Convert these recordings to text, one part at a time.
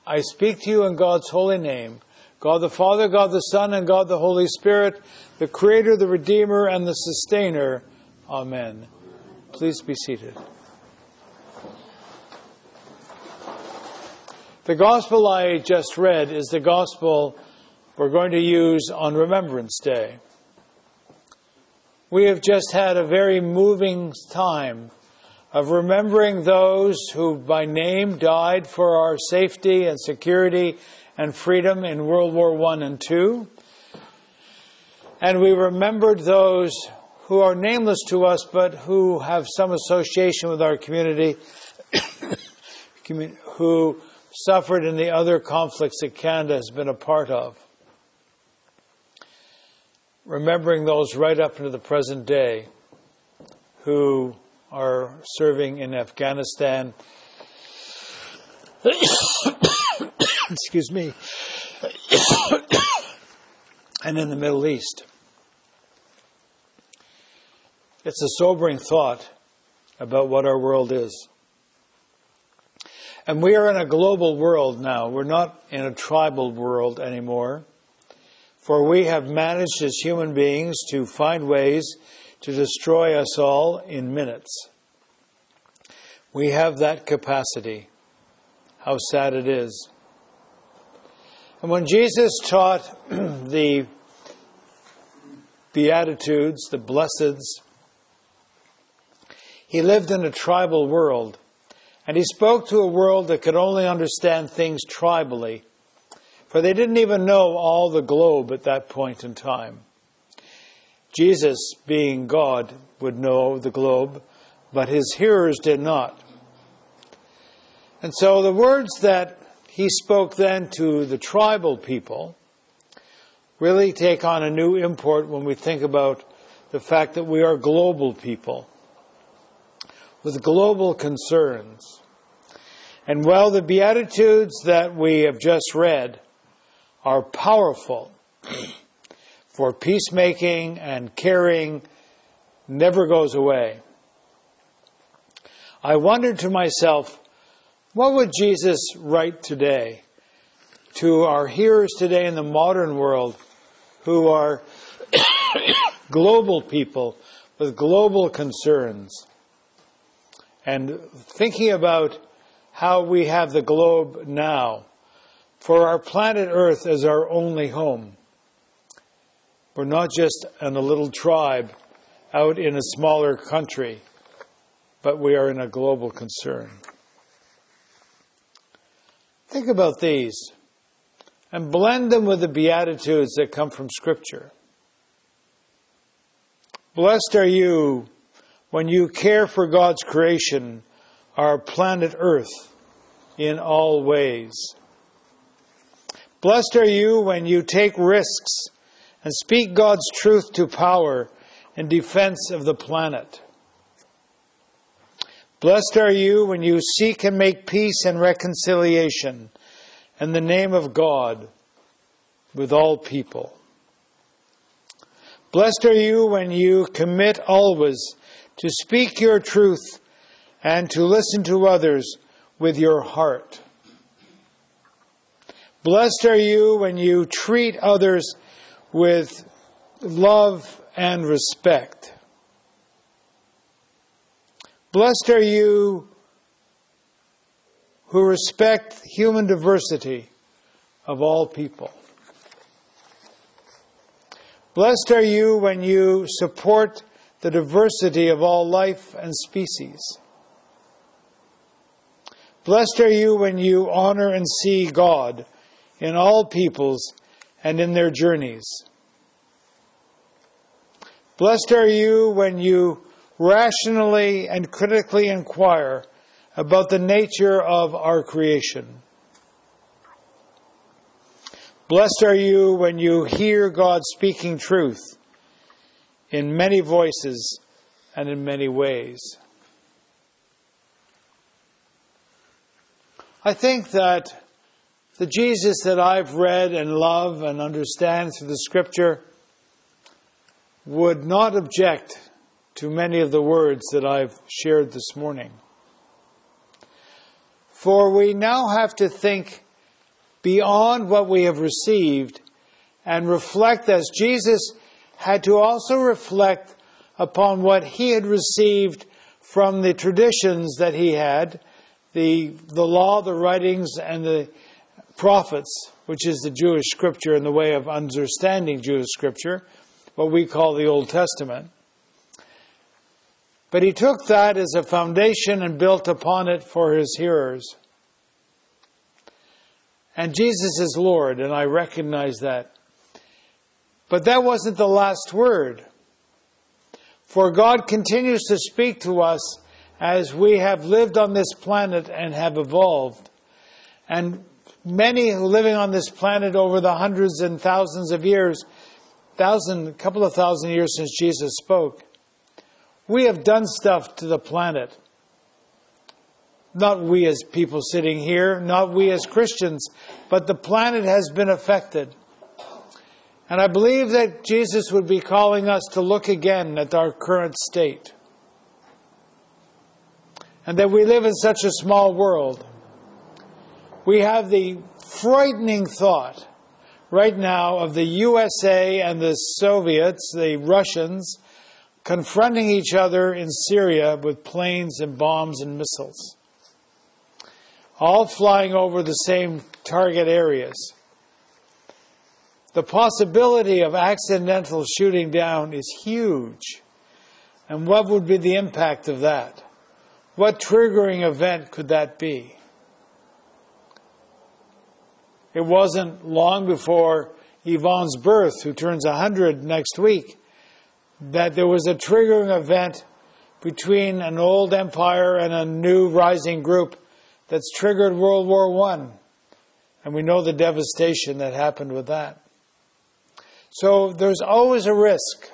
I speak to you in God's holy name, God the Father, God the Son, and God the Holy Spirit, the Creator, the Redeemer, and the Sustainer. Amen. Please be seated. The Gospel I just read is the Gospel we're going to use on Remembrance Day. We have just had a very moving time of remembering those who by name died for our safety and security and freedom in World War I and II. And we remembered those who are nameless to us but who have some association with our community, who suffered in the other conflicts that Canada has been a part of. Remembering those right up into the present day who are serving in Afghanistan, excuse me, and in the Middle East. It's a sobering thought about what our world is. And we are in a global world now. We're not in a tribal world anymore. For we have managed as human beings to find ways to destroy us all in minutes. We have that capacity. How sad it is. And when Jesus taught the Beatitudes, the Blesseds, he lived in a tribal world. And he spoke to a world that could only understand things tribally. For they didn't even know all the globe at that point in time. Jesus, being God, would know the globe, but his hearers did not. And so the words that he spoke then to the tribal people really take on a new import when we think about the fact that we are global people with global concerns. And while the Beatitudes that we have just read are powerful for peacemaking and caring, never goes away. I wondered to myself, what would Jesus write today to our hearers today in the modern world who are global people with global concerns? And thinking about how we have the globe now, for our planet Earth as our only home. We're not just in a little tribe out in a smaller country, but we are in a global concern. Think about these and blend them with the Beatitudes that come from Scripture. Blessed are you when you care for God's creation, our planet Earth, in all ways. Blessed are you when you take risks and speak God's truth to power in defense of the planet. Blessed are you when you seek and make peace and reconciliation in the name of God with all people. Blessed are you when you commit always to speak your truth and to listen to others with your heart. Blessed are you when you treat others with love and respect. Blessed are you who respect human diversity of all people. Blessed are you when you support the diversity of all life and species. Blessed are you when you honor and see God in all peoples and in their journeys. Blessed are you when you rationally and critically inquire about the nature of our creation. Blessed are you when you hear God speaking truth in many voices and in many ways. I think that the Jesus that I've read and love and understand through the Scripture would not object to many of the words that I've shared this morning. For we now have to think beyond what we have received and reflect as Jesus had to also reflect upon what he had received from the traditions that he had, the law, the writings, and the prophets, which is the Jewish scripture in the way of understanding Jewish scripture, what we call the Old Testament. But he took that as a foundation and built upon it for his hearers. And Jesus is Lord, and I recognize that. But that wasn't the last word. For God continues to speak to us as we have lived on this planet and have evolved. And many who are living on this planet over the hundreds and thousands of years, a couple of thousand years since Jesus spoke, we have done stuff to the planet. Not we as people sitting here, not we as Christians, but the planet has been affected. And I believe that Jesus would be calling us to look again at our current state. And that we live in such a small world. We have the frightening thought right now of the USA and the Soviets, the Russians, confronting each other in Syria with planes and bombs and missiles. All flying over the same target areas. The possibility of accidental shooting down is huge. And what would be the impact of that? What triggering event could that be? It wasn't long before Yvonne's birth, who turns 100 next week, that there was a triggering event between an old empire and a new rising group that's triggered World War I. And we know the devastation that happened with that. So there's always a risk.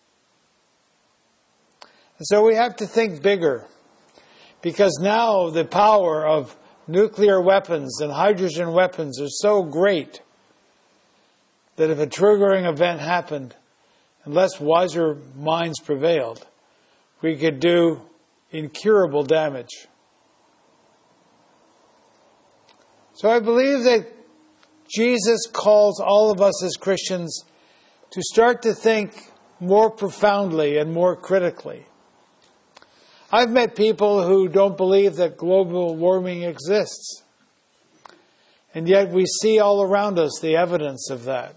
And so we have to think bigger. Because now the power of nuclear weapons and hydrogen weapons are so great that if a triggering event happened, unless wiser minds prevailed, we could do incurable damage. So I believe that Jesus calls all of us as Christians to start to think more profoundly and more critically. I've met people who don't believe that global warming exists. And yet we see all around us the evidence of that.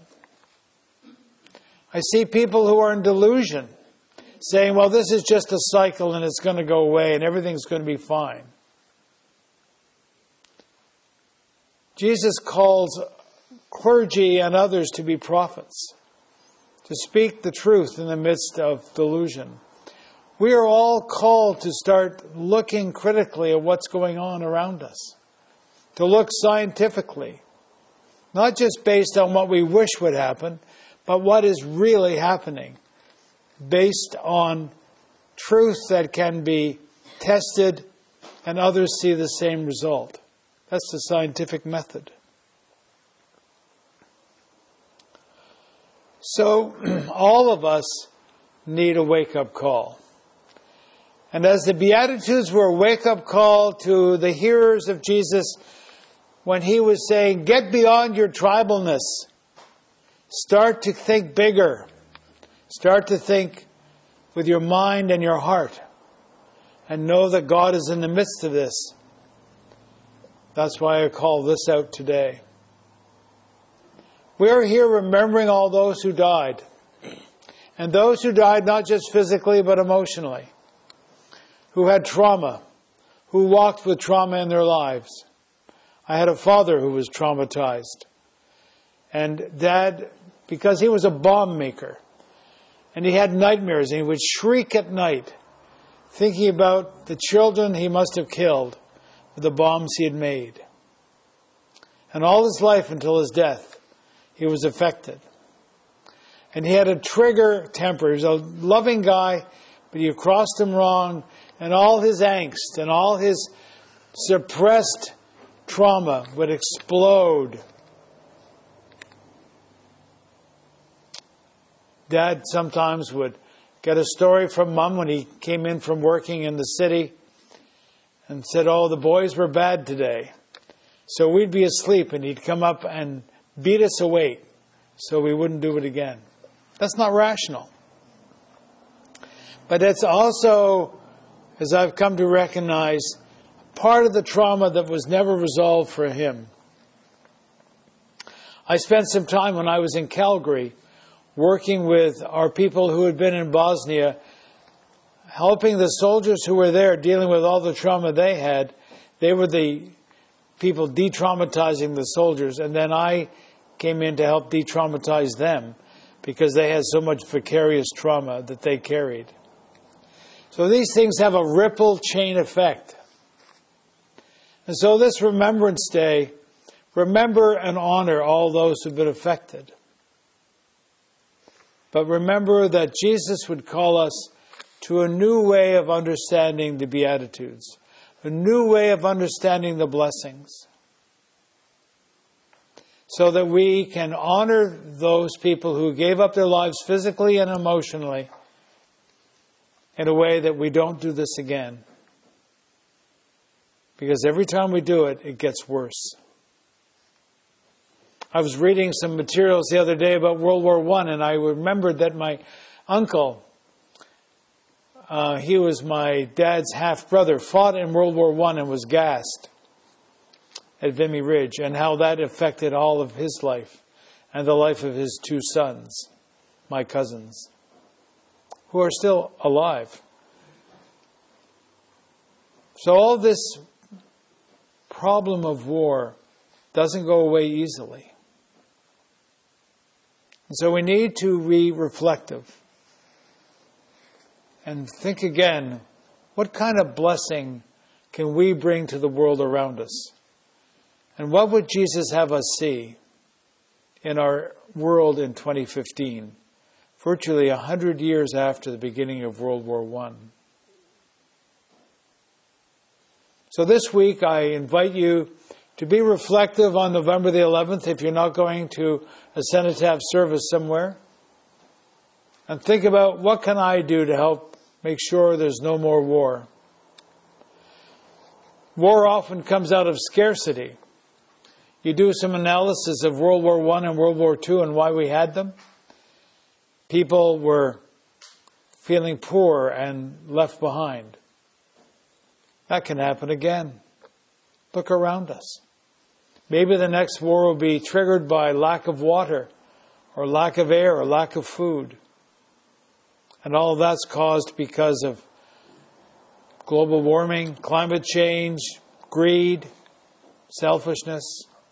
I see people who are in delusion, saying, well, this is just a cycle and it's going to go away and everything's going to be fine. Jesus calls clergy and others to be prophets, to speak the truth in the midst of delusion. We are all called to start looking critically at what's going on around us, to look scientifically, not just based on what we wish would happen, but what is really happening, based on truth that can be tested and others see the same result. That's the scientific method. So all of us need a wake-up call. And as the Beatitudes were a wake-up call to the hearers of Jesus when he was saying, get beyond your tribalness. Start to think bigger. Start to think with your mind and your heart. And know that God is in the midst of this. That's why I call this out today. We are here remembering all those who died. And those who died not just physically but emotionally. Who had trauma. Who walked with trauma in their lives. I had a father who was traumatized. And Dad, because he was a bomb maker. And he had nightmares and he would shriek at night. Thinking about the children he must have killed. With the bombs he had made. And all his life until his death, he was affected. And he had a trigger temper. He was a loving guy, but you crossed him wrong, and all his angst and all his suppressed trauma would explode. Dad sometimes would get a story from Mom when he came in from working in the city and said, oh, the boys were bad today. So we'd be asleep and he'd come up and beat us awake so we wouldn't do it again. That's not rational. But it's also, as I've come to recognize, part of the trauma that was never resolved for him. I spent some time when I was in Calgary working with our people who had been in Bosnia, helping the soldiers who were there dealing with all the trauma they had. They were the people de-traumatizing the soldiers, and then I came in to help de-traumatize them because they had so much vicarious trauma that they carried. So these things have a ripple chain effect. And so this Remembrance Day, remember and honor all those who've been affected. But remember that Jesus would call us to a new way of understanding the Beatitudes, a new way of understanding the blessings, so that we can honor those people who gave up their lives physically and emotionally in a way that we don't do this again. Because every time we do it, it gets worse. I was reading some materials the other day about World War I, and I remembered that my uncle, he was my dad's half-brother, fought in World War I and was gassed at Vimy Ridge, and how that affected all of his life and the life of his two sons, my cousins, who are still alive. So all this problem of war doesn't go away easily. And so we need to be reflective and think again, what kind of blessing can we bring to the world around us? And what would Jesus have us see in our world in 2015, virtually 100 years after the beginning of World War I? So this week I invite you to be reflective on November the 11th if you're not going to a cenotaph service somewhere. And think about, what can I do to help make sure there's no more war? War often comes out of scarcity. You do some analysis of World War I and World War II and why we had them. People were feeling poor and left behind. That can happen again. Look around us. Maybe the next war will be triggered by lack of water, or lack of air, or lack of food. And all of that's caused because of global warming, climate change, greed, selfishness.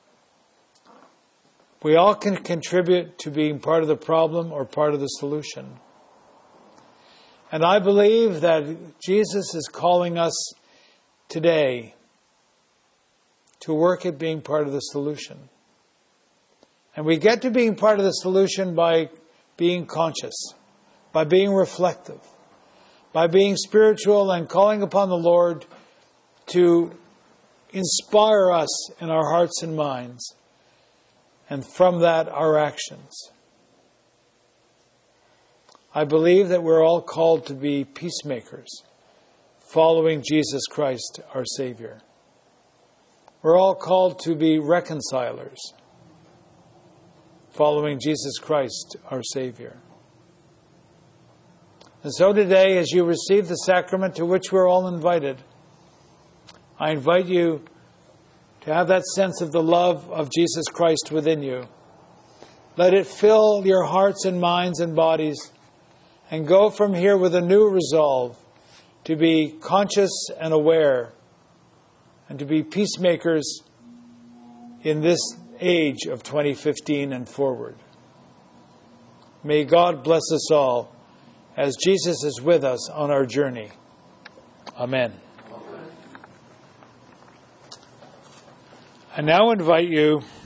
We all can contribute to being part of the problem or part of the solution. And I believe that Jesus is calling us today to work at being part of the solution. And we get to being part of the solution by being conscious, by being reflective, by being spiritual and calling upon the Lord to inspire us in our hearts and minds, and from that, our actions. I believe that we're all called to be peacemakers, following Jesus Christ, our Savior. We're all called to be reconcilers, following Jesus Christ, our Savior. And so today, as you receive the sacrament to which we're all invited, I invite you to have that sense of the love of Jesus Christ within you. Let it fill your hearts and minds and bodies, and go from here with a new resolve to be conscious and aware, and to be peacemakers in this age of 2015 and forward. May God bless us all as Jesus is with us on our journey. Amen. I now invite you